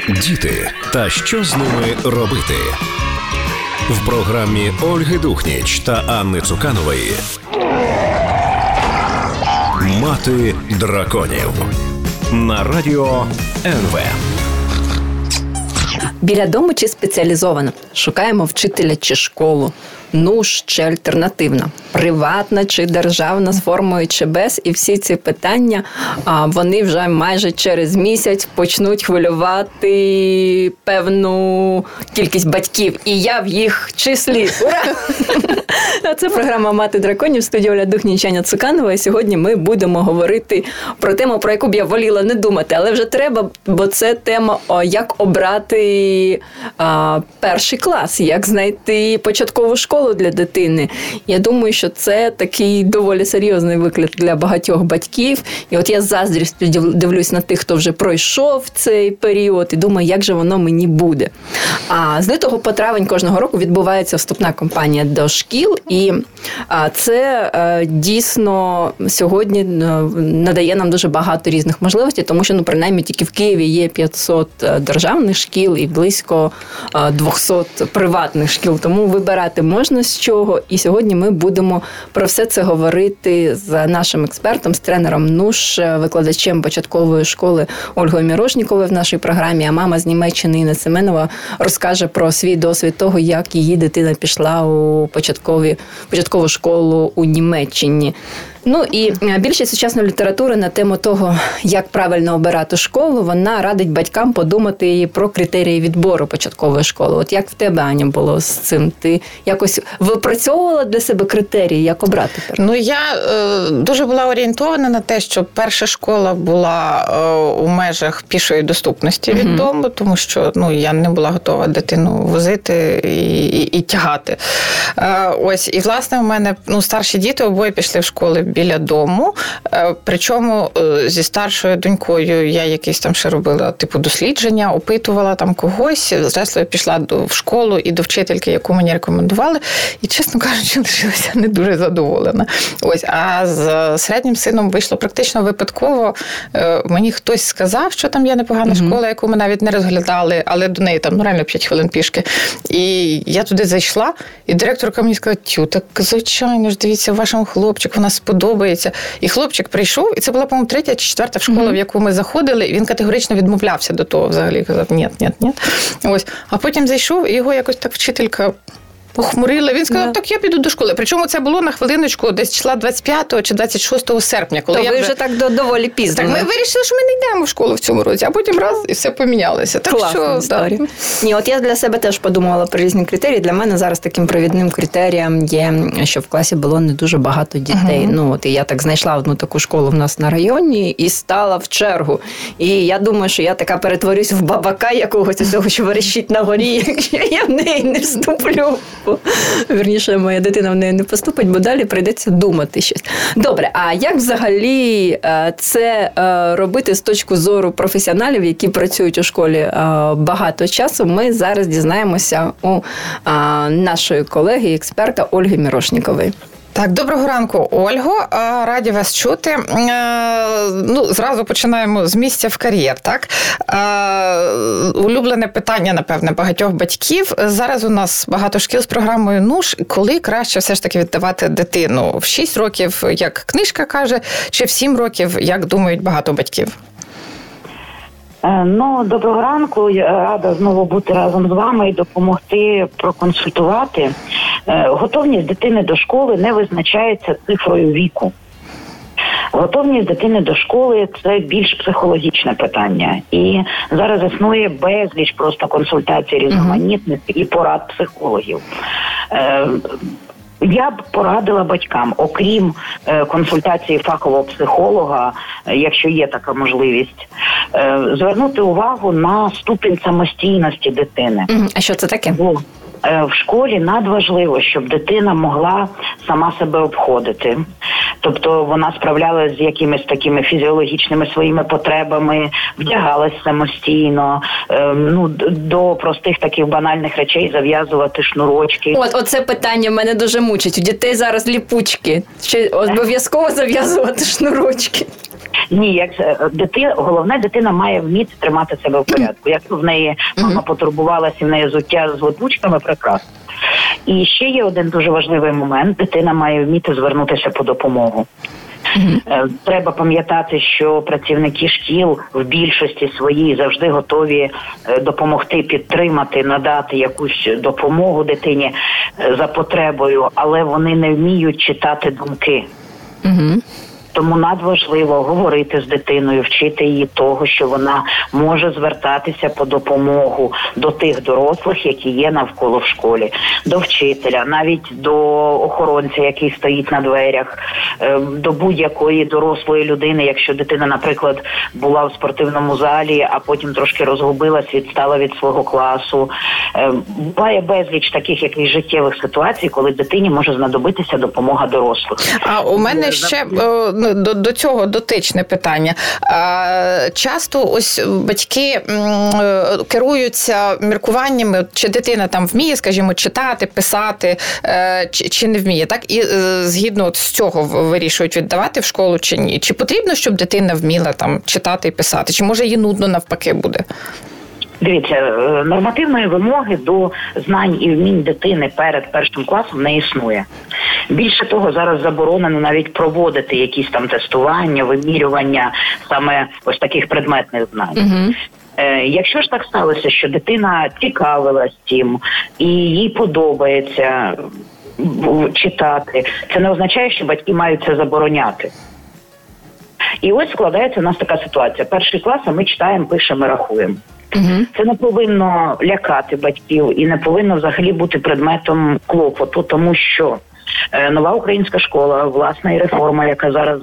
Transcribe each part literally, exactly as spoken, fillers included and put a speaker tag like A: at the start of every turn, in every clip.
A: Діти та що з ними робити? В програмі Ольги Духніч та Анни Цуканової «Мати драконів» на радіо ен ве.
B: Біля дому чи спеціалізовано? Шукаємо вчителя чи школу? Нуж чи альтернативна? Приватна чи державна, з формою чи без? І всі ці питання, вони вже майже через місяць почнуть хвилювати певну кількість батьків. І я в їх числі. Ура! Це програма «Мати драконів», в студії Оля Духніч, Аня Цуканова. І сьогодні ми будемо говорити про тему, про яку б я воліла не думати. Але вже треба, бо це тема, як обрати а, перший клас, як знайти початкову школу для дитини. Я думаю, що це такий доволі серйозний виклик для багатьох батьків. І от я з заздрістю дивлюсь на тих, хто вже пройшов цей період, і думаю, як же воно мені буде. А з лютого по травень кожного року відбувається вступна кампанія до шкіл, і а, це а, дійсно сьогодні надає нам дуже багато різних можливостей, тому що, ну, принаймні, тільки в Києві є п'ятсот державних шкіл і близько двісті приватних шкіл, тому вибирати можна з чого. І сьогодні ми будемо про все це говорити з нашим експертом, з тренером НУШ, викладачем початкової школи Ольгою Мірошніковою в нашій програмі, а мама з Німеччини Інна Семенова розкаже про свій досвід того, як її дитина пішла у початкові, початкову школу у Німеччині. Ну і більшість сучасної літератури на тему того, як правильно обирати школу, вона радить батькам подумати про критерії відбору початкової школи. От як в тебе, Аня, було з цим? Ти якось випрацьовувала для себе критерії, як обрати?
C: Ну, я е, дуже була орієнтована на те, що перша школа була е, у межах пішої доступності від mm-hmm. дому, тому що, ну, я не була готова дитину возити і, і, і тягати. Е, ось, і, власне, у мене, ну, старші діти обоє пішли в школи біля дому. Причому зі старшою донькою я якісь там ще робила типу дослідження, опитувала там когось. Зрештою пішла до, в школу і до вчительки, яку мені рекомендували. І, чесно кажучи, лишилася не дуже задоволена. Ось, а з середнім сином вийшло практично випадково. Мені хтось сказав, що там є непогана mm-hmm. школа, яку ми навіть не розглядали, але до неї там, ну, реально п'ять хвилин пішки. І я туди зайшла, і директорка мені сказала: тю, так звичайно ж, дивіться, вашому хлопчику вона сподобається. Подобається. І хлопчик прийшов, і це була, по-моєму, третя чи четверта школа, mm-hmm. в яку ми заходили, і він категорично відмовлявся до того взагалі. Казав, ні, ні, ні. Ось. А потім зайшов, і його якось так вчителька похмурила. Він сказав, yeah. так, я піду до школи. Причому це було на хвилиночку десь числа двадцять п'ятого чи двадцять шостого серпня. Коли
B: То
C: я
B: ви
C: вже...
B: вже так доволі пізно.
C: Так, ми вирішили, що ми не йдемо в школу в цьому році, а потім раз, і все помінялося. Так
B: Класна
C: що,
B: історія.
C: Да.
B: Ні, от я для себе теж подумала про різні критерії. Для мене зараз таким провідним критерієм є, що в класі було не дуже багато дітей. Uh-huh. Ну, от і я так знайшла одну таку школу в нас на районі і стала в чергу. І я думаю, що я така перетворюсь в бабака якогось із того, що верещить на горі, якщо я в неї не вступлю. Вірніше, моя дитина в неї не поступить, бо далі прийдеться думати щось. Добре, а як взагалі це робити з точки зору професіоналів, які працюють у школі багато часу, ми зараз дізнаємося у нашої колеги, експерта Ольги Мірошнікової.
C: Так, доброго ранку, Ольго. Раді вас чути. Ну, зразу починаємо з місця в кар'єр, так? Улюблене питання, напевне, багатьох батьків. Зараз у нас багато шкіл з програмою НУШ. Коли краще все ж таки віддавати дитину? В шість років, як книжка каже, чи в сім років, як думають багато батьків?
D: Ну, доброго ранку. Я рада знову бути разом з вами і допомогти проконсультувати. Готовність дитини до школи не визначається цифрою віку. Готовність дитини до школи – це більш психологічне питання. І зараз існує безліч просто консультацій різноманітних і порад психологів. Я б порадила батькам, окрім е, консультації фахового психолога, е, якщо є така можливість, е, звернути увагу на ступінь самостійності дитини.
B: А що це таке?
D: Бо е, в школі надважливо, щоб дитина могла сама себе обходити. Тобто вона справлялася з якимись такими фізіологічними своїми потребами, вдягалась самостійно, е, ну, до простих таких банальних речей зав'язувати шнурочки.
B: От, оце питання мене дуже мучить. У дітей зараз ліпучки. Чи обов'язково зав'язувати шнурочки?
D: Ні, як дитина, головне, дитина має вміти тримати себе в порядку. Якщо в неї мама потурбувалася, в неї взуття з липучками, прекрасно. І ще є один дуже важливий момент. Дитина має вміти звернутися по допомогу. Mm-hmm. Треба пам'ятати, що працівники шкіл в більшості своїй завжди готові допомогти, підтримати, надати якусь допомогу дитині за потребою, але вони не вміють читати думки. Mm-hmm. Тому надважливо говорити з дитиною, вчити її того, що вона може звертатися по допомогу до тих дорослих, які є навколо в школі, до вчителя, навіть до охоронця, який стоїть на дверях, до будь-якої дорослої людини, якщо дитина, наприклад, була в спортивному залі, а потім трошки розгубилась, відстала від свого класу. Буває безліч таких якихось життєвих ситуацій, коли дитині може знадобитися допомога дорослих.
C: А у мене ще До, до цього дотичне питання. А, часто ось батьки м, керуються міркуваннями, чи дитина там вміє, скажімо, читати, писати, е, чи, чи не вміє, так? І е, згідно от з цього вирішують віддавати в школу чи ні. Чи потрібно, щоб дитина вміла там читати і писати? Чи може їй нудно навпаки буде?
D: Дивіться, нормативної вимоги до знань і вмінь дитини перед першим класом не існує. Більше того, зараз заборонено навіть проводити якісь там тестування, вимірювання саме ось таких предметних знань. Угу. Е, якщо ж так сталося, що дитина цікавилась тим і їй подобається читати, це не означає, що батьки мають це забороняти. І ось складається у нас така ситуація. Перший клас, а ми читаємо, пишемо, рахуємо. Угу. Це не повинно лякати батьків і не повинно взагалі бути предметом клопоту, тому що нова українська школа, власна і реформа, яка зараз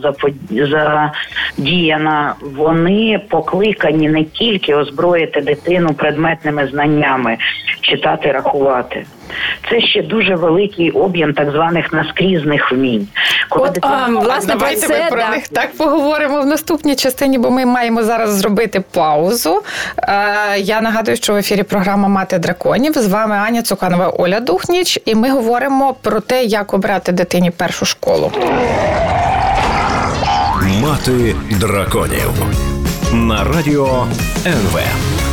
D: задіяна, вони покликані не тільки озброїти дитину предметними знаннями, читати, рахувати. Це ще дуже великий об'єм так званих наскрізних вмінь.
B: Коли От, дитина... а, власне,
C: давайте
B: про
C: ми
B: це,
C: про
B: да.
C: них так поговоримо в наступній частині, бо ми маємо зараз зробити паузу. Я нагадую, що в ефірі програма «Мати драконів». З вами Аня Цуканова, Оля Духніч. І ми говоримо про те, як обрати дитині першу школу.
A: «Мати драконів» на радіо ен ве.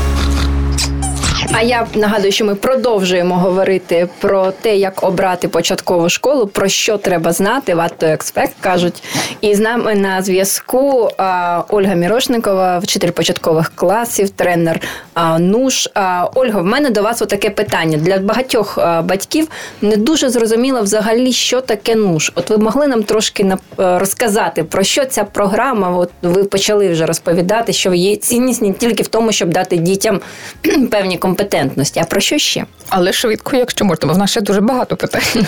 B: А я нагадую, що ми продовжуємо говорити про те, як обрати початкову школу, про що треба знати, what to expect, кажуть. І з нами на зв'язку а, Ольга Мірошникова, вчитель початкових класів, тренер а, НУШ. А, Ольга, в мене до вас отаке питання. Для багатьох а, батьків не дуже зрозуміло взагалі, що таке НУШ. От ви могли нам трошки на, а, розказати, про що ця програма, от ви почали вже розповідати, що є цінність не тільки в тому, щоб дати дітям певні компетенції, компетентності. А про що ще?
C: Але швидко, якщо можна, бо в нас ще дуже багато питань.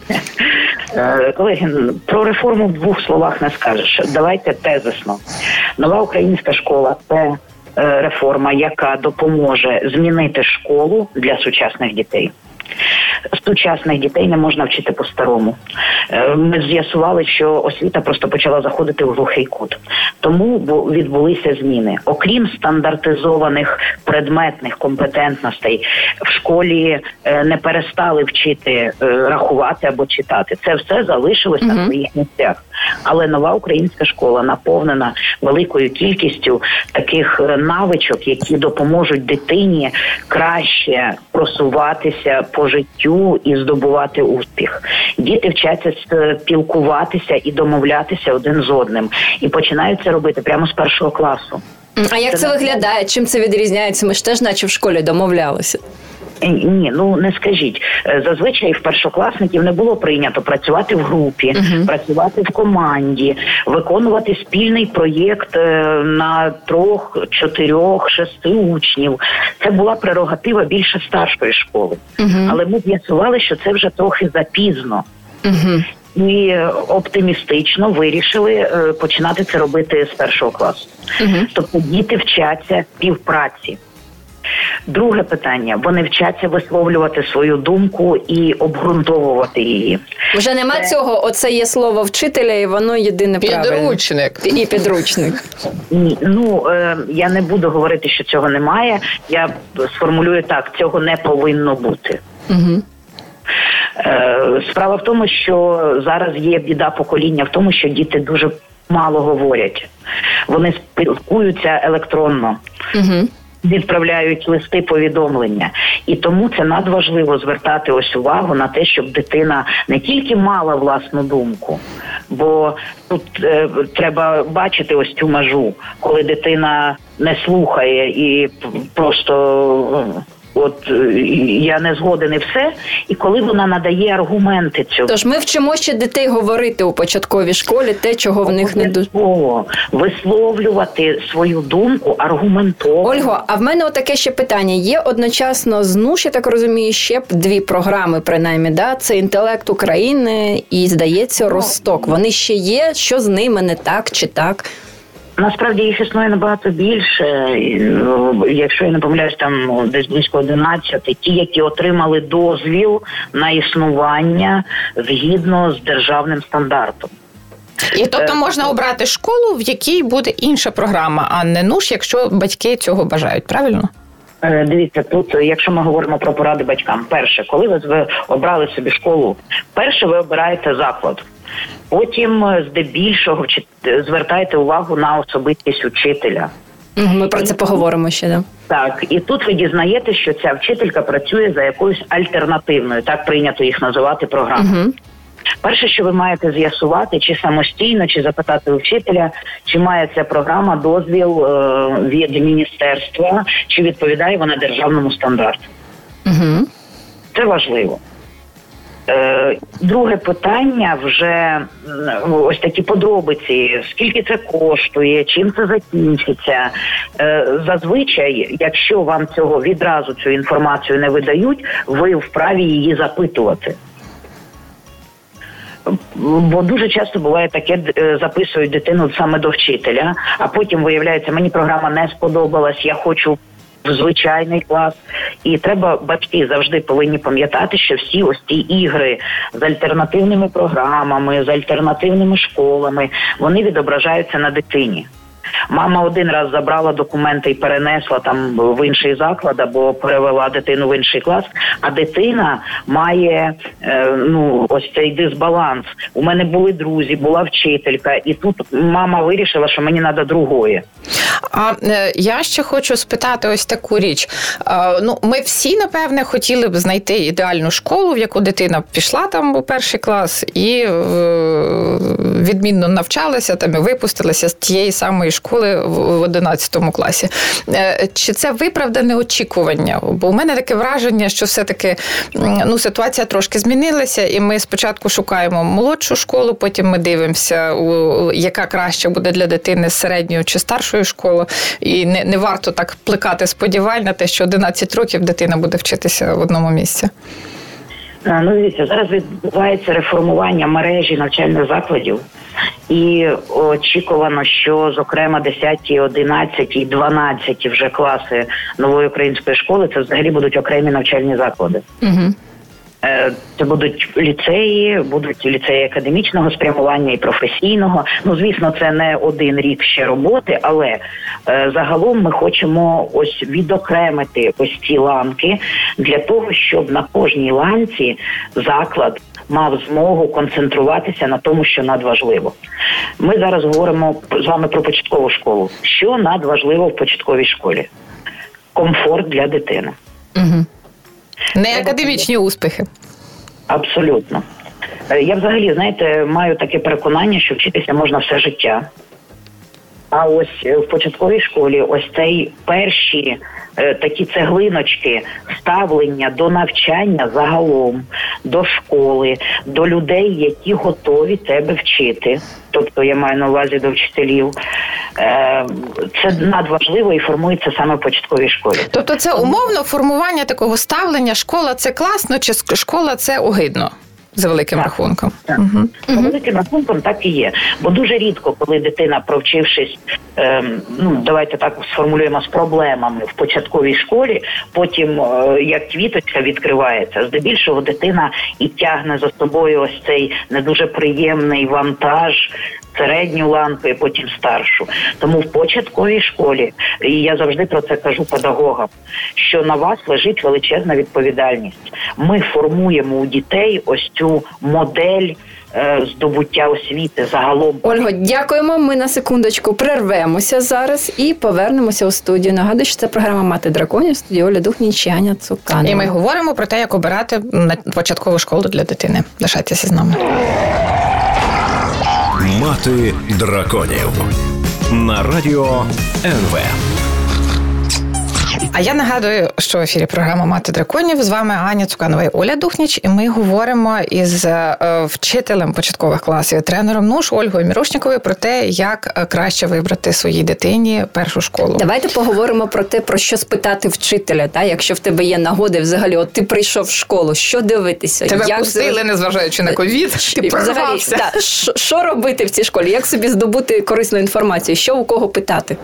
D: Колеги, про реформу в двох словах не скажеш. Давайте тезисно. Нова українська школа – це реформа, яка допоможе змінити школу для сучасних дітей. Сучасних дітей не можна вчити по-старому. Ми з'ясували, що освіта просто почала заходити в глухий кут. Тому відбулися зміни. Окрім стандартизованих предметних компетентностей, в школі не перестали вчити рахувати або читати. Це все залишилось mm-hmm. на своїх місцях. Але нова українська школа наповнена великою кількістю таких навичок, які допоможуть дитині краще просуватися по життю і здобувати успіх. Діти вчаться спілкуватися і домовлятися один з одним. І починають це робити прямо з першого класу.
B: А як це, це виглядає? Чим це відрізняється? Ми ж теж наче в школі домовлялися.
D: Ні, ну не скажіть. Зазвичай в першокласників не було прийнято працювати в групі, uh-huh. працювати в команді, виконувати спільний проєкт на трьох, чотирьох, шести учнів. Це була прерогатива більше старшої школи. Uh-huh. Але ми з'ясували, що це вже трохи запізно. Uh-huh. І оптимістично вирішили починати це робити з першого класу. Uh-huh. Тобто діти вчаться співпраці. Друге питання. Вони вчаться висловлювати свою думку і обґрунтовувати її.
B: Вже нема це... цього, оце є слово вчителя, і воно єдине правильне.
C: Підручник.
B: І підручник.
D: Ні, ну, е, я не буду говорити, що цього немає. Я сформулюю так, цього не повинно бути. Угу. Справа в тому, що зараз є біда покоління в тому, що діти дуже мало говорять. Вони спілкуються електронно. Угу. Відправляють листи, повідомлення. І тому це надважливо звертати ось увагу на те, щоб дитина не тільки мала власну думку, бо тут е, треба бачити ось цю межу, коли дитина не слухає і просто... От я не згоден і все, і коли вона надає аргументи цього.
B: Тож ми вчимо ще дітей говорити у початковій школі те, чого в них не дуже...
D: Висловлювати свою думку аргументовано.
B: Ольго, а в мене отаке ще питання. Є одночасно з НУШ, я так розумію, ще дві програми, принаймні, да? Це «Інтелект України» і, здається, «Росток». Вони ще є? Що з ними не так чи так?
D: Насправді їх існує набагато більше. Якщо я не помиляюсь, там десь близько одинадцять, ті, які отримали дозвіл на існування згідно з державним стандартом.
C: І тобто можна обрати школу, в якій буде інша програма, а не НУШ, якщо батьки цього бажають, правильно?
D: Дивіться, тут, якщо ми говоримо про поради батькам, перше, коли ви обрали собі школу, перше ви обираєте заклад. Потім, здебільшого, звертайте увагу на особистість учителя.
B: Ми про це поговоримо ще, да?
D: Так, і тут ви дізнаєтеся, що ця вчителька працює за якоюсь альтернативною, так прийнято їх називати, програмою. Угу. Перше, що ви маєте з'ясувати, чи самостійно, чи запитати у вчителя, чи має ця програма дозвіл е- від міністерства, чи відповідає вона державному стандарту.
B: Угу.
D: Це важливо. Е, друге питання вже ось такі подробиці, скільки це коштує, чим це закінчиться. Е, зазвичай, якщо вам цього відразу цю інформацію не видають, ви вправі її запитувати. Бо дуже часто буває таке, записують дитину саме до вчителя, а потім виявляється, мені програма не сподобалась, я хочу в звичайний клас. І треба, батьки завжди повинні пам'ятати, що всі ось ці ігри з альтернативними програмами, з альтернативними школами, вони відображаються на дитині. Мама один раз забрала документи і перенесла там в інший заклад або перевела дитину в інший клас, а дитина має е, ну ось цей дисбаланс. У мене були друзі, була вчителька, і тут мама вирішила, що мені треба другої.
C: А е, я ще хочу спитати ось таку річ. Е, ну, ми всі, напевне, хотіли б знайти ідеальну школу, в яку дитина пішла там у перший клас і е, відмінно навчалася там і випустилася з тієї самої школи в одинадцятому класі. Е, чи це виправдане очікування? Бо у мене таке враження, що все-таки ну, ситуація трошки змінилася, і ми спочатку шукаємо молодшу школу, потім ми дивимося, у, яка краще буде для дитини з середньої чи старшої школи. І не, не варто так плекати сподівань на те, що одинадцять років дитина буде вчитися в одному місці.
D: Ну, дивіться, зараз відбувається реформування мережі навчальних закладів. І очікувано, що, зокрема, десяті, одинадцяті, дванадцяті вже класи нової української школи – це взагалі будуть окремі навчальні заклади. Угу. Це будуть ліцеї, будуть ліцеї академічного спрямування і професійного. Ну, звісно, це не один рік ще роботи, але е, загалом ми хочемо ось відокремити ось ці ланки для того, щоб на кожній ланці заклад мав змогу концентруватися на тому, що надважливо. Ми зараз говоримо з вами про початкову школу. Що надважливо в початковій школі? Комфорт для дитини.
C: Угу. Не академічні успіхи.
D: Абсолютно. Я взагалі, знаєте, маю таке переконання, що вчитися можна все життя. А ось в початковій школі ось цей перші е, такі цеглиночки ставлення до навчання загалом, до школи, до людей, які готові тебе вчити. Тобто я маю на увазі до вчителів. Е, це надважливо і формується саме в початковій школі.
C: Тобто це умовно формування такого ставлення, школа – це класно, чи школа – це огидно? За великим так, рахунком.
D: Так. Угу. За великим рахунком так і є. Бо дуже рідко, коли дитина, провчившись, ем, ну, давайте так сформулюємо, з проблемами в початковій школі, потім, е, як квіточка відкривається, здебільшого дитина і тягне за собою ось цей не дуже приємний вантаж, середню ланку і потім старшу. Тому в початковій школі, і я завжди про це кажу педагогам, що на вас лежить величезна відповідальність. Ми формуємо у дітей ось цю модель здобуття освіти загалом.
B: Ольго, дякуємо. Ми на секундочку прервемося зараз і повернемося у студію. Нагадую, що це програма «Мати драконів», студія Оля Духніч і Аня Цуканова.
C: І ми говоримо про те, як обирати початкову школу для дитини. Лишайтеся з нами.
A: «Мати драконів» на радіо ен ве.
C: А я нагадую, що в ефірі програма «Мати драконів». З вами Аня Цуканова і Оля Духніч. І ми говоримо із вчителем початкових класів, тренером НУШ Ольгою Мірошніковою про те, як краще вибрати своїй дитині першу школу.
B: Давайте поговоримо про те, про що спитати вчителя. Та? Якщо в тебе є нагоди, взагалі, от ти прийшов в школу, що дивитися?
C: Тебе
B: як
C: пустили, незважаючи на ковід, ти прорвався.
B: Взагалі, що, що робити в цій школі? Як собі здобути корисну інформацію? Що у кого питати?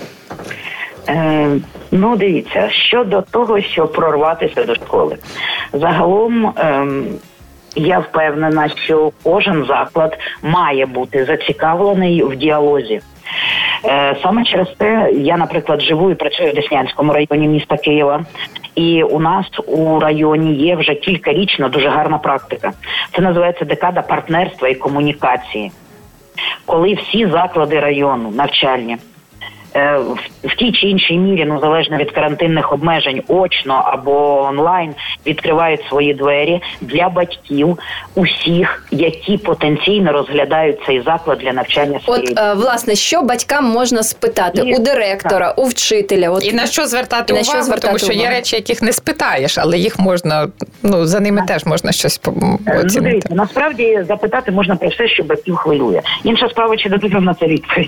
D: Е, ну, дивіться, щодо того, щоб прорватися до школи. Загалом, е, я впевнена, що кожен заклад має бути зацікавлений в діалозі. Е, саме через те, я, наприклад, живу і працюю в Деснянському районі міста Києва. І у нас у районі є вже кількарічна дуже гарна практика. Це називається декада партнерства і комунікації. Коли всі заклади району навчальні в тій чи іншій мірі, ну, залежно від карантинних обмежень, очно або онлайн, відкривають свої двері для батьків усіх, які потенційно розглядають цей заклад для навчання своєї.
B: От, е, власне, що батькам можна спитати? І, у директора, так. у вчителя? От,
C: і на що звертати
B: і
C: увагу,
B: що звертати
C: тому що
B: увагу?
C: Є речі, яких не спитаєш, але їх можна, ну, за ними так. теж можна щось оцінити. Ну,
D: дивіться, насправді запитати можна про все, що батьків хвилює. Інша справа, чи дадуть вам на це відповідь.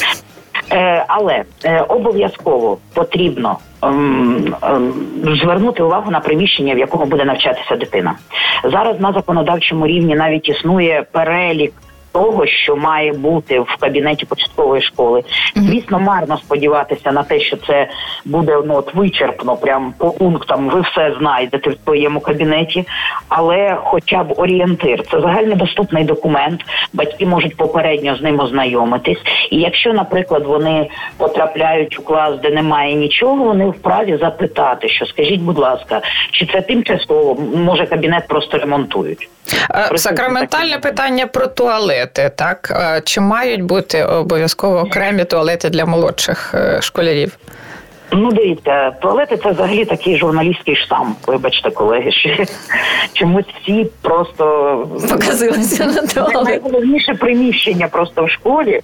D: Е, але е, обов'язково потрібно ем, ем, звернути увагу на приміщення, в якому буде навчатися дитина. Зараз на законодавчому рівні навіть існує перелік того, що має бути в кабінеті початкової школи. Звісно, марно сподіватися на те, що це буде, ну, от вичерпно, прям по пунктам ви все знайдете в своєму кабінеті, але хоча б орієнтир. Це загальнодоступний документ, батьки можуть попередньо з ним ознайомитись. І якщо, наприклад, вони потрапляють у клас, де немає нічого, вони вправі запитати, що скажіть, будь ласка, чи це тимчасово, може кабінет просто ремонтують.
C: Сакраментальне питання про туалети, так? Чи мають бути обов'язково окремі туалети для молодших школярів?
D: Ну, дивіться, туалети – це взагалі такий журналістський штамп, вибачте, колеги, що чомусь всі просто...
B: Показилися на туалет.
D: Найголовніше приміщення просто в школі.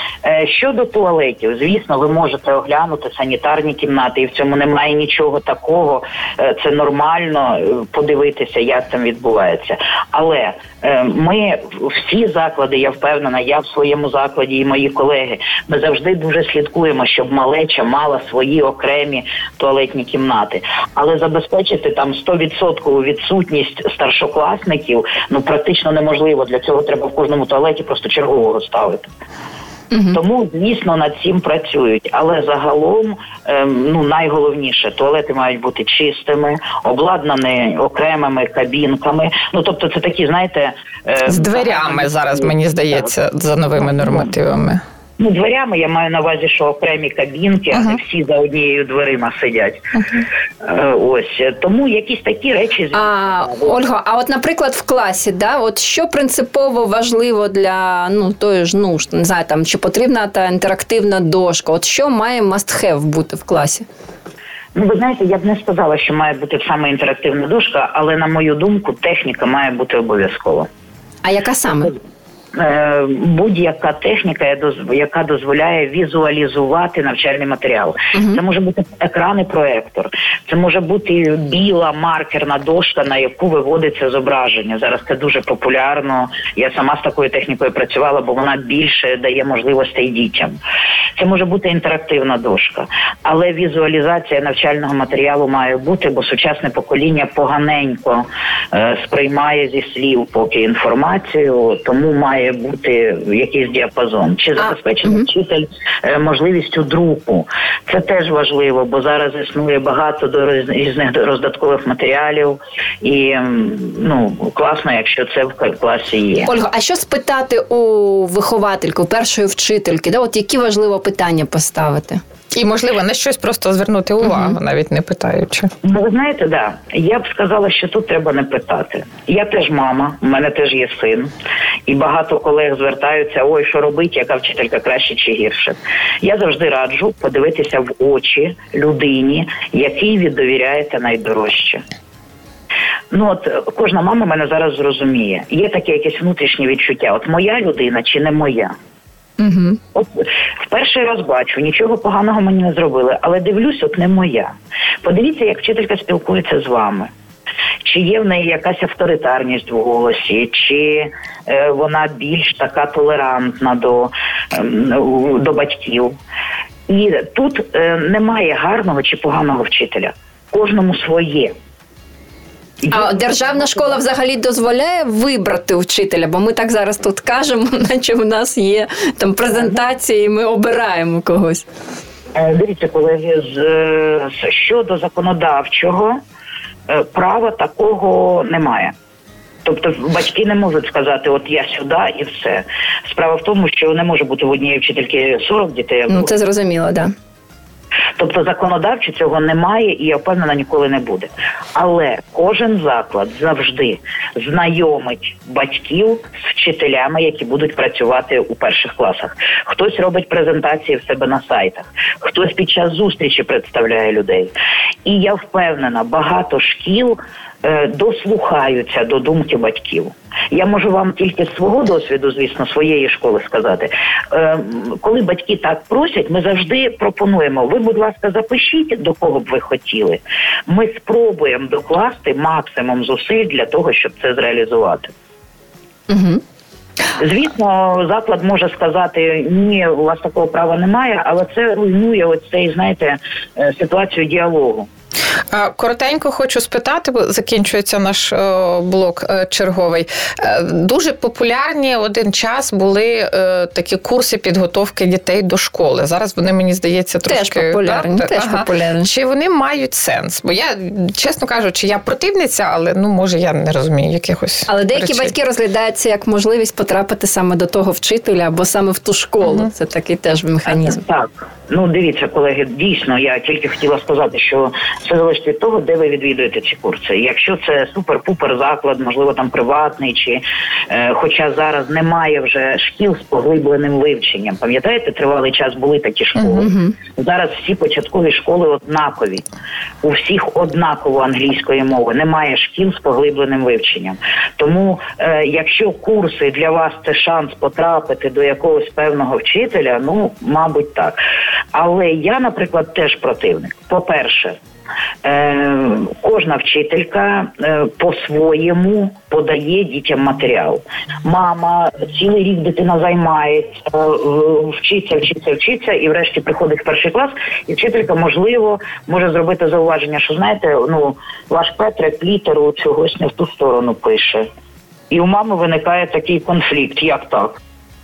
D: Щодо туалетів, звісно, ви можете оглянути санітарні кімнати, і в цьому немає нічого такого, це нормально подивитися, як там відбувається. Але ми, всі заклади, я впевнена, я в своєму закладі і мої колеги, ми завжди дуже слідкуємо, щоб малеча мала свої окремі туалетні кімнати. Але забезпечити там сто відсотків відсутність старшокласників, ну, практично неможливо. Для цього треба в кожному туалеті просто чергового ставити. Угу. Тому, звісно, над цим працюють. Але загалом, ем, ну, найголовніше, туалети мають бути чистими, обладнані окремими кабінками. Ну, тобто, це такі, знаєте... Е,
C: з дверями так, зараз, мені здається, так. за новими нормативами.
D: Ну, дверями я маю на увазі, що окремі кабінки, uh-huh. а не всі за однією дверима сидять. Uh-huh. Ось. Тому якісь такі речі...
B: А, Ольга, а от, наприклад, в класі, да, от що принципово важливо для, ну, тої ж, ну, не знаю, там, чи потрібна та інтерактивна дошка? От що має must-have бути в класі?
D: Ну, ви знаєте, я б не сказала, що має бути саме інтерактивна дошка, але, на мою думку, техніка має бути обов'язково. А
B: яка саме?
D: Будь-яка техніка, яка дозволяє візуалізувати навчальний матеріал. Uh-huh. Це може бути екран і проектор, це може бути біла маркерна дошка, на яку виводиться зображення. Зараз це дуже популярно. Я сама з такою технікою працювала, бо вона більше дає можливостей дітям. Це може бути інтерактивна дошка. Але візуалізація навчального матеріалу має бути, бо сучасне покоління поганенько е, сприймає зі слів поки інформацію, тому має бути якийсь діапазон. Чи забезпечений вчитель е, можливістю друку. Це теж важливо, бо зараз існує багато до різних роздаткових матеріалів і, ну, класно, якщо це в класі є.
B: Ольга, а що спитати у виховательки, у першої вчительки? Да? От які важливо питання поставити?
C: І, можливо, на щось просто звернути увагу, угу. навіть не питаючи.
D: Ну, ви знаєте, да. Я б сказала, що тут треба не питати. Я теж мама, у мене теж є син. І багато колег звертаються, ой, що робить, яка вчителька краще чи гірше. Я завжди раджу подивитися в очі людині, якій ви довіряєте найдорожче. Ну, от кожна мама мене зараз зрозуміє. Є таке якесь внутрішнє відчуття. От моя людина чи не моя? Угу. От в перший раз бачу, нічого поганого мені не зробили, але дивлюсь, от не моя. Подивіться, як вчителька спілкується з вами. Чи є в неї якась авторитарність в голосі, чи е, вона більш така толерантна до, е, до батьків. І тут е, немає гарного чи поганого вчителя. Кожному своє.
B: А державна школа взагалі дозволяє вибрати вчителя? Бо ми так зараз тут кажемо, наче в нас є там презентації, і ми обираємо когось.
D: Дивіться, колеги, з, щодо законодавчого права такого немає. Тобто батьки не можуть сказати, от я сюди і все. Справа в тому, що не може бути в однієї вчительки сорок дітей.
B: Ну, це зрозуміло, так. Да.
D: Тобто законодавчо цього немає і, я впевнена, ніколи не буде. Але кожен заклад завжди знайомить батьків з вчителями, які будуть працювати у перших класах. Хтось робить презентації в себе на сайтах, хтось під час зустрічі представляє людей. І я впевнена, багато шкіл е, дослухаються до думки батьків. Я можу вам тільки з свого досвіду, звісно, своєї школи сказати. Е, коли батьки так просять, ми завжди пропонуємо, ви, будь ласка, запишіть, до кого б ви хотіли. Ми спробуємо докласти максимум зусиль для того, щоб це зреалізувати. Угу. Звісно, заклад може сказати, ні, у вас такого права немає, але це руйнує оцей, знаєте, ситуацію діалогу.
C: Коротенько хочу спитати, бо закінчується наш блок черговий. Дуже популярні один час були такі курси підготовки дітей до школи. Зараз вони, мені здається, трошки...
B: Теж популярні,
C: так?
B: теж
C: ага.
B: популярні.
C: Чи вони мають сенс? Бо я, чесно кажучи, я противниця, але, ну, може, я не розумію якихось
B: Але деякі
C: речей.
B: батьки розглядають це як можливість потрапити саме до того вчителя або саме в ту школу. Угу. Це такий теж механізм.
D: Так. Ну, дивіться, колеги, дійсно, я тільки хотіла сказати, що це залежить від того, де ви відвідуєте ці курси. Якщо це супер-пупер заклад, можливо, там приватний, чи е, хоча зараз немає вже шкіл з поглибленим вивченням. Пам'ятаєте, тривалий час були такі школи? Uh-huh. Зараз всі початкові школи однакові. У всіх однаково англійської мови. Немає шкіл з поглибленим вивченням. Тому, е, якщо курси для вас це шанс потрапити до якогось певного вчителя, ну, мабуть, так. Але я, наприклад, теж противник. По-перше, е, кожна вчителька е, по-своєму подає дітям матеріал. Мама, цілий рік дитина займається, вчиться, вчиться, вчиться, і врешті приходить в перший клас, і вчителька, можливо, може зробити зауваження, що, знаєте, ну, ваш Петрик літеру чогось не в ту сторону пише. І у мами виникає такий конфлікт. Як так?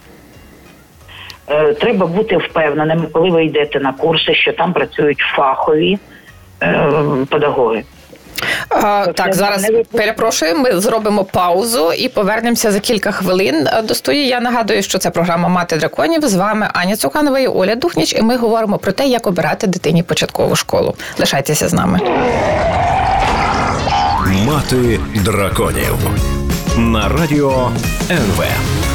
D: Треба бути впевненим, коли ви йдете на курси, що там працюють фахові е, педагоги.
C: А, так, зараз не... перепрошую, ми зробимо паузу і повернемося за кілька хвилин до студії. Я нагадую, що це програма «Мати драконів». З вами Аня Цуканова і Оля Духніч, і ми говоримо про те, як обирати дитині початкову школу. Лишайтеся з нами.
A: «Мати драконів» на радіо ен ве.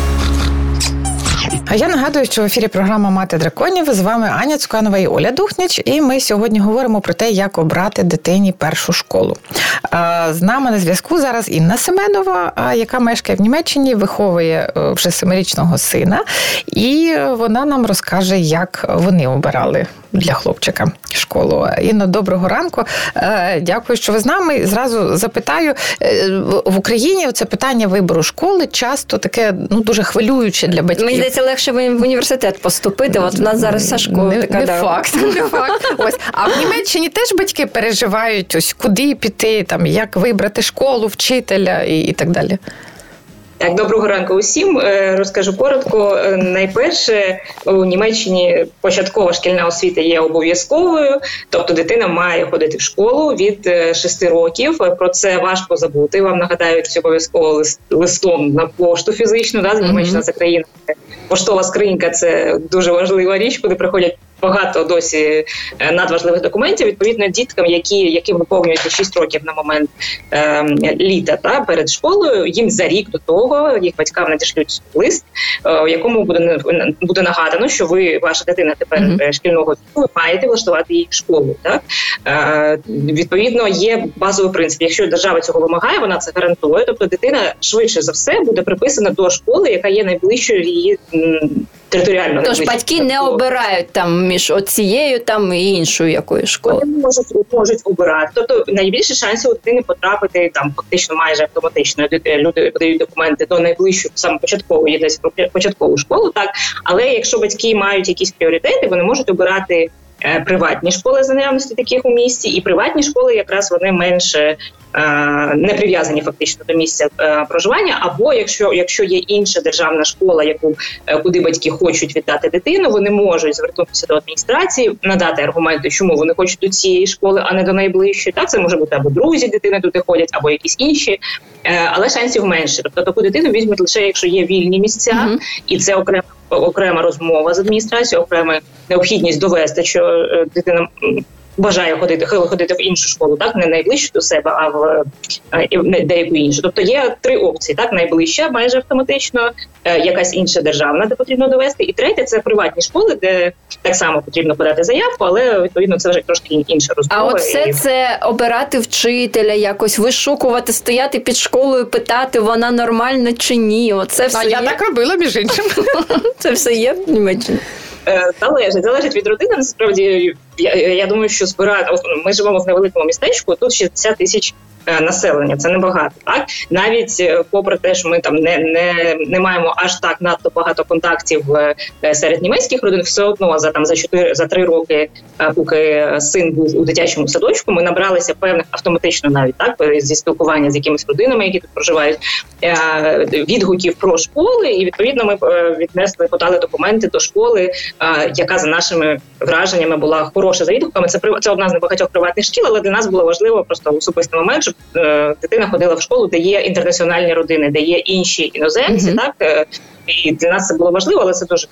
C: А я нагадую, що в ефірі програма «Мати драконів». З вами Аня Цуканова і Оля Духніч. І ми сьогодні говоримо про те, як обрати дитині першу школу. З нами на зв'язку зараз Інна Семенова, яка мешкає в Німеччині, виховує вже семирічного сина. І вона нам розкаже, як вони обирали для хлопчика школу. Інно, доброго ранку. Дякую, що ви з нами. Зразу запитаю, в Україні це питання вибору школи часто таке, ну, дуже хвилююче для батьків.
B: Мені здається, легше в університет поступити. От у нас зараз вся школа
C: не,
B: така.
C: Не
B: да.
C: факт, не факт. Ось. А в Німеччині теж батьки переживають, ось куди піти, там, як вибрати школу, вчителя і, і так далі.
E: Так, доброго ранку усім. Розкажу коротко. Найперше, у Німеччині початкова шкільна освіта є обов'язковою, тобто дитина має ходити в школу від шести років. Про це важко забути. Вам нагадають обов'язково лист, листом на пошту фізичну, да, Німеччина це країна. Поштова скринька – це дуже важлива річ, куди приходять багато досі надважливих документів. Відповідно, діткам, які, яким виповнюється шість років на момент е, літа та, перед школою, їм за рік до того їх батькам надішлють лист, е, в якому буде, буде нагадано, що ви, ваша дитина тепер mm-hmm. шкільного віку, ви маєте влаштувати її в школу. Так? Е, відповідно, є базовий принцип. Якщо держава цього вимагає, вона це гарантує. Тобто дитина швидше за все буде приписана до школи, яка є найближчою її територіально.
B: Тож батьки не обирають там між оцією там і іншою якоюсь школою.
E: Вони можуть, можуть обирати. Тобто найбільше шансів у дитини потрапити там фактично майже автоматично. Люди подають документи до найближчої саме початкової, десь початкову школу, так. Але якщо батьки мають якісь пріоритети, вони можуть обирати е, приватні школи за наявності таких у місті, і приватні школи якраз вони менше не прив'язані фактично до місця е, проживання, або якщо, якщо є інша державна школа, яку, е, куди батьки хочуть віддати дитину, вони можуть звернутися до адміністрації, надати аргументи, чому вони хочуть до цієї школи, а не до найближчої. Так, це може бути або друзі дитини туди ходять, або якісь інші, е, але шансів менше. Тобто таку дитину візьмуть лише, якщо є вільні місця, mm-hmm. і це окрема, окрема розмова з адміністрацією, окрема необхідність довести, що е, дитина бажає ходити, ходити в іншу школу, так, не найближче до себе, а в е, деяку іншу. Тобто є три опції, так, найближча майже автоматично, е, якась інша державна, де потрібно довести, і третя – це приватні школи, де так само потрібно подати заявку, але, відповідно, це вже трошки інша розмова.
B: А от все
E: і...
B: це обирати вчителя, якось вишукувати, стояти під школою, питати, вона нормальна чи ні, оце все
C: А
B: є?
C: я так робила, між іншим.
B: Це все є в Німеччині?
E: Залежить, залежить від родини, насправді, я, я думаю, що збирати, ми живемо в невеликому містечку, тут шістдесят тисяч населення, це небагато, так? Навіть попри те, що ми там не, не, не маємо аж так надто багато контактів серед німецьких родин, все одно за там за чотири за три роки, поки син був у дитячому садочку, ми набралися певних автоматично навіть так зі спілкування з якимись родинами, які тут проживають, відгуків про школи, і відповідно ми віднесли, подали документи до школи, яка за нашими враженнями була хороша за відгуками. Це це одна з небагатьох приватних шкіл, але для нас було важливо просто особистий момент, щоб дитина ходила в школу, де є інтернаціональні родини, де є інші іноземці, mm-hmm. так, і для нас це було важливо, але це дуже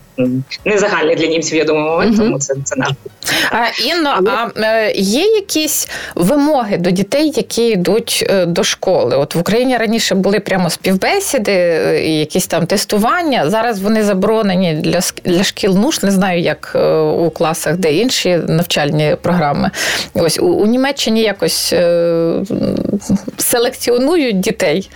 E: не загальний для німців, я думаю, момент, mm-hmm. тому це, це наш.
C: А, Інно, а є якісь вимоги до дітей, які йдуть до школи? От в Україні раніше були прямо співбесіди, якісь там тестування, зараз вони заборонені для, для шкіл нуж, не знаю, як у класах, де інші навчальні програми. Ось у, у Німеччині якось е, селекціонують дітей.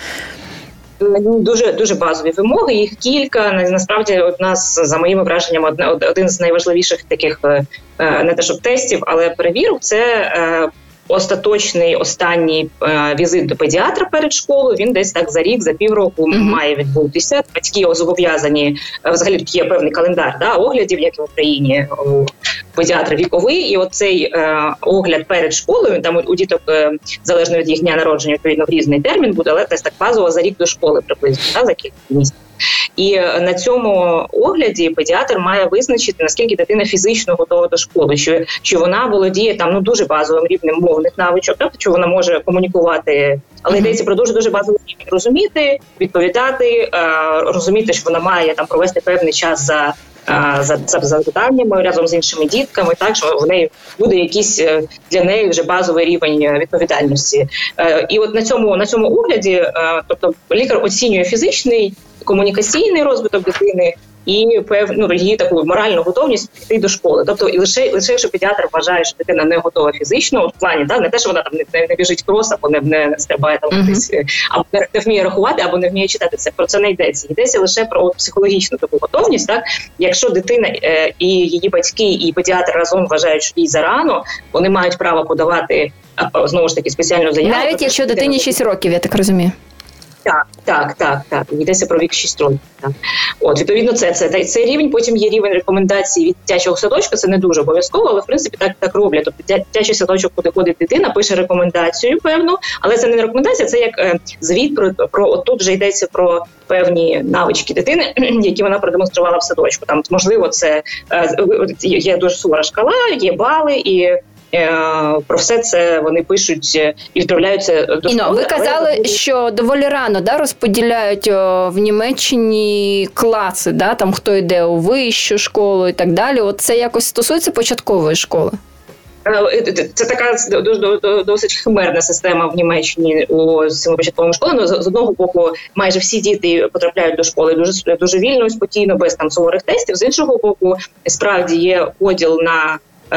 E: Дуже дуже базові вимоги, їх кілька. Насправді, одна з, за моїми враженнями, один з найважливіших таких не те, щоб тестів, але перевірок – це остаточний останній е, візит до педіатра перед школою. Він десь так за рік, за півроку mm-hmm. має відбутися. Батьки зобов'язані, взагалі тут є певний календар да, оглядів, як і в Україні, у педіатра віковий. І оцей е, огляд перед школою, там у, у діток, е, залежно від їх дня народження, відповідно, в різний термін буде, але десь так базово за рік до школи приблизно, да, за кілька місяців. І на цьому огляді педіатр має визначити, наскільки дитина фізично готова до школи, що, що вона володіє там ну дуже базовим рівнем мовних навичок, тобто що вона може комунікувати, але mm-hmm. йдеться про дуже дуже базовий рівень. Розуміти, відповідати, розуміти, що вона має там провести певний час за За, за завданнями разом з іншими дітками, так що в неї буде якийсь для неї вже базовий рівень відповідальності. І от на цьому на цьому огляді, тобто лікар оцінює фізичний, комунікаційний розвиток дитини і певну ну, її таку моральну готовність піти до школи. Тобто і лише лише якщо педіатр вважає, що дитина не готова фізично, от в плані, да, не те, що вона там не, не біжить крос, або не, не стрибає там кудись, mm-hmm. або не, не вміє рахувати, або не вміє читати, це про це не йдеться. Йдеться лише про от, психологічну таку готовність. Так, якщо дитина е, і її батьки, і педіатр разом вважають, що їй зарано, вони мають право подавати знову ж таки спеціальну заяву.
B: Навіть якщо дитині шість років, я так розумію.
E: Так, так, так, так. Йдеться про вік шість років. Так. От, відповідно, це, це, це рівень, потім є рівень рекомендацій від дитячого садочка, це не дуже обов'язково, але, в принципі, так, так роблять. Тобто, дитячий садочок, куди ходить дитина, пише рекомендацію певну, але це не рекомендація, це як е, звіт про, про, от тут вже йдеться про певні навички дитини, які вона продемонструвала в садочку. Там, можливо, це е, є дуже сувора шкала, є бали, і про все це вони пишуть і відправляються до школи.
B: Іно, ви казали, але... що доволі рано, да, розподіляють о, в Німеччині класи, да, там хто йде у вищу школу і так далі. От це якось стосується початкової школи?
E: Це така досить химерна система в Німеччині у цьому початковому школі. Ну, з одного боку, майже всі діти потрапляють до школи дуже, дуже вільно і спокійно, без там суворих тестів. З іншого боку, справді є поділ на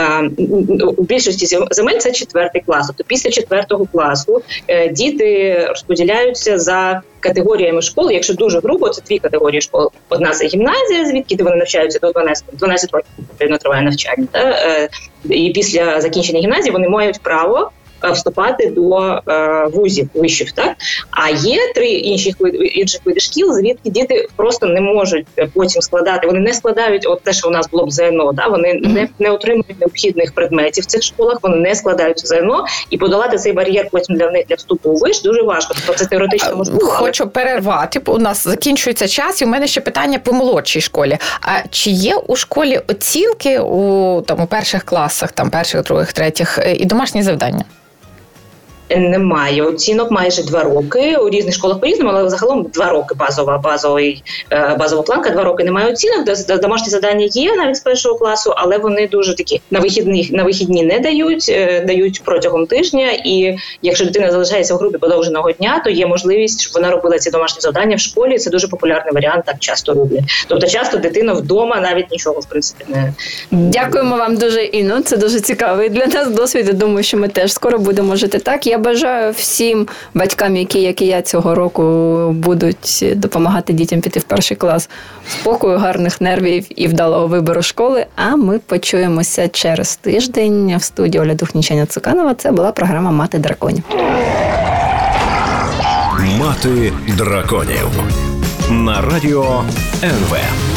E: у більшості земель це четвертий клас. Тобто після четвертого класу діти розподіляються за категоріями школи. Якщо дуже грубо, це дві категорії школи. Одна – це гімназія, звідки вони навчаються до дванадцяти років, відповідно, триває навчання. І після закінчення гімназії вони мають право вступати до е, вузів вишів, так? А є три інших інших види шкіл, звідки діти просто не можуть потім складати. Вони не складають от те, що у нас було б ЗНО, да? Вони mm-hmm. не, не отримують необхідних предметів в цих школах, вони не складають ЗНО, і подолати цей бар'єр потім для них для вступу у виш дуже важко. Тобто це теоретично можливо.
C: Хочу але... перервати, бо у нас закінчується час, і у мене ще питання по молодшій школі. А чи є у школі оцінки у там у перших класах, там перших, других, третіх і домашні завдання?
E: Немає оцінок майже два роки. У різних школах по-різному, але загалом два роки базова, базовий, базова планка, два роки немає оцінок. Домашні завдання є навіть з першого класу, але вони дуже такі на вихідні, на вихідні не дають, дають протягом тижня. І якщо дитина залишається в групі подовженого дня, то є можливість, щоб вона робила ці домашні завдання в школі. Це дуже популярний варіант, так часто роблять. Тобто часто дитина вдома навіть нічого, в принципі, не...
B: Дякуємо вам дуже, Інно. Це дуже цікавий для нас досвід. Я думаю, що ми теж скоро будемо жити так. Я бажаю всім батькам, які, як і я, цього року будуть допомагати дітям піти в перший клас, спокою, гарних нервів і вдалого вибору школи. А ми почуємося через тиждень в студії Оля Духніч, Аня Цуканова. Це була програма «Мати драконів».
A: «Мати драконів» на радіо ен ве.